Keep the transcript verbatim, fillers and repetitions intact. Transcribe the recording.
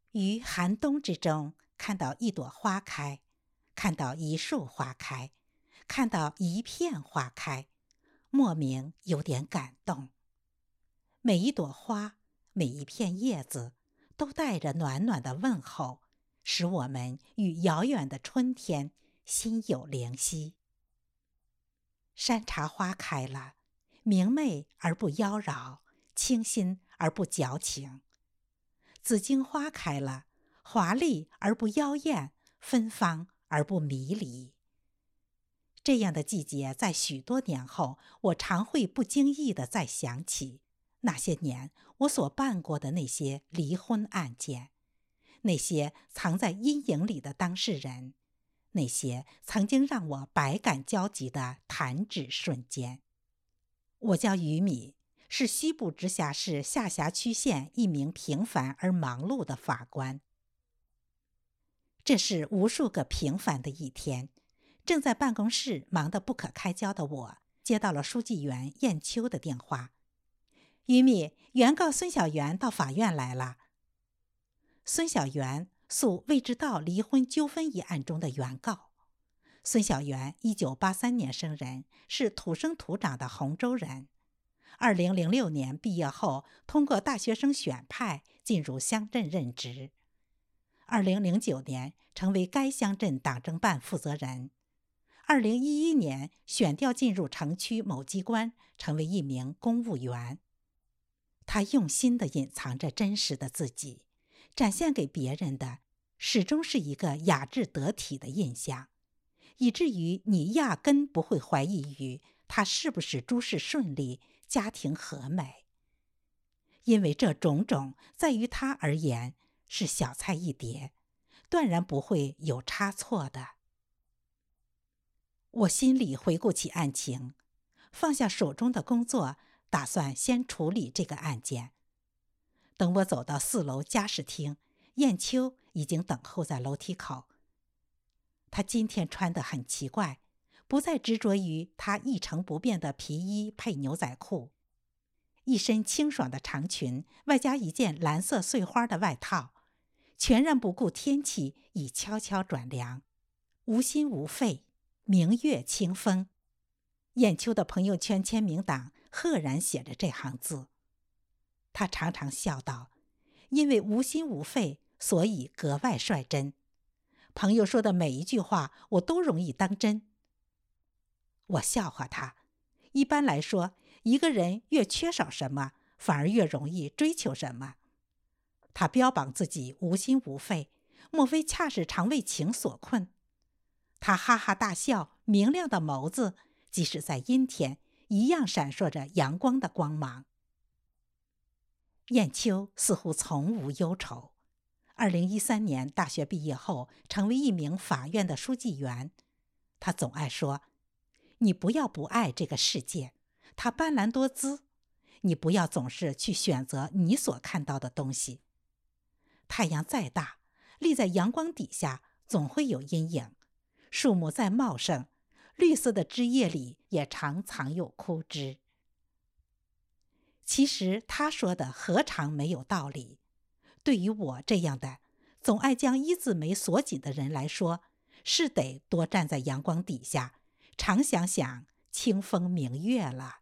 于寒冬之中看到一朵花开，看到一束花开，看到一片花开，莫名有点感动。每一朵花，每一片叶子，都带着暖暖的问候，使我们与遥远的春天心有灵犀。山茶花开了，明媚而不妖娆，清新而不矫情。紫荆花开了，华丽而不妖艳，芬芳而不迷离。这样的季节在许多年后，我常会不经意地再想起那些年我所办过的那些离婚案件，那些藏在阴影里的当事人，那些曾经让我百感交集的弹指瞬间。我叫于米，是西部直辖市下辖区县一名平凡而忙碌的法官。这是无数个平凡的一天，正在办公室忙得不可开交的我，接到了书记员燕秋的电话。于米，原告孙小元到法院来了。孙小元诉未知道离婚纠纷一案中的原告。孙小元一九八三年生人，是土生土长的洪州人。二零零六年毕业后，通过大学生选派进入乡镇任职。二零零九年成为该乡镇党政办负责人。二零一一年选调进入城区某机关，成为一名公务员。他用心地隐藏着真实的自己，展现给别人的始终是一个雅致得体的印象，以至于你压根不会怀疑于他是不是诸事顺利，家庭和美。因为这种种在于他而言是小菜一碟，断然不会有差错的。我心里回顾起案情，放下手中的工作，打算先处理这个案件。等我走到四楼家事厅，燕秋已经等候在楼梯口。他今天穿得很奇怪，不再执着于他一成不变的皮衣配牛仔裤，一身清爽的长裙，外加一件蓝色碎花的外套，全然不顾天气已悄悄转凉，无心无肺，明月清风。燕秋的朋友圈签名档赫然写着这行字。他常常笑道，因为无心无肺，所以格外率真。朋友说的每一句话，我都容易当真。我笑话他，一般来说，一个人越缺少什么，反而越容易追求什么。他标榜自己无心无肺，莫非恰是常为情所困？他哈哈大笑，明亮的眸子，即使在阴天，一样闪烁着阳光的光芒。燕秋似乎从无忧愁。二零一三年大学毕业后，成为一名法院的书记员。他总爱说：“你不要不爱这个世界，它斑斓多姿。你不要总是去选择你所看到的东西。太阳再大，立在阳光底下，总会有阴影；树木再茂盛，绿色的枝叶里也常藏有枯枝。”其实他说的何尝没有道理？对于我这样的总爱将一字眉锁紧的人来说，是得多站在阳光底下，常想想清风明月了。